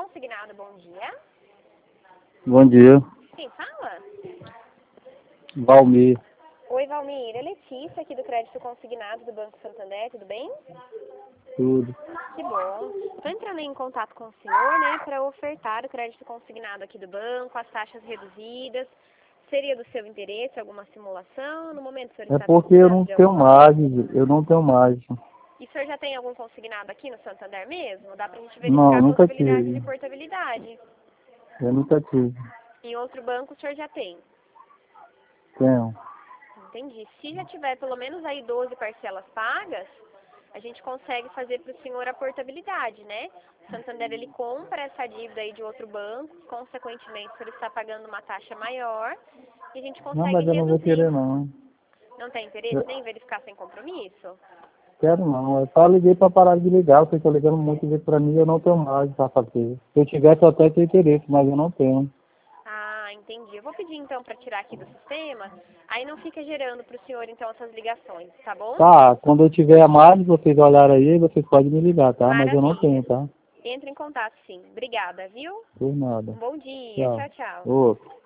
Consignado, bom dia. Bom dia, Quem fala? Valmir. Oi, Valmir. É Letícia, aqui do Crédito Consignado do Banco Santander, tudo bem? Tudo. Que bom. Estou entrando em contato com o senhor, né, para ofertar o crédito consignado aqui do banco, as taxas reduzidas. Seria do seu interesse alguma simulação? No momento o senhor É está porque eu precisando não de tenho alguma? margem, eu não tenho margem. E o senhor já tem algum consignado aqui no Santander mesmo? Dá para a gente Não, verificar a nunca possibilidade de tive. portabilidade. Eu nunca tive. Em outro banco o senhor já tem. Tenho. Entendi. Se já tiver pelo menos aí 12 parcelas pagas, a gente consegue fazer para o senhor a portabilidade, né? O Santander, ele compra essa dívida aí de outro banco, consequentemente, o senhor está pagando uma taxa maior e a gente Não, consegue mas eu não vou reduzir. querer não. Não tem interesse Eu nem em verificar sem compromisso? quero não. Eu só liguei para parar de ligar. Vocês estão ligando muito vezes para mim e eu não tenho margem para fazer. Se eu tivesse, eu até tenho interesse, mas eu não tenho. Ah, entendi. Eu vou pedir então para tirar aqui do sistema, aí não fica gerando para o senhor então essas ligações, tá bom? Tá, quando eu tiver a margem, vocês olharem aí, vocês podem me ligar, tá? Mas eu não Maravilha. tenho, tá? Entre em contato sim. Obrigada, viu? Por nada. Um bom dia. Tchau. Tchau, tchau. Outro.